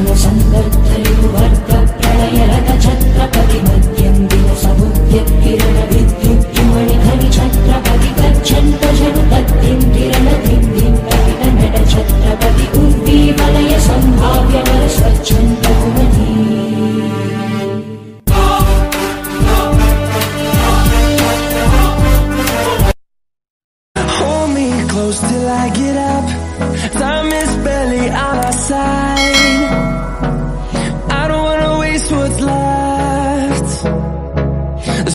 Till I get up, time is barely on our side.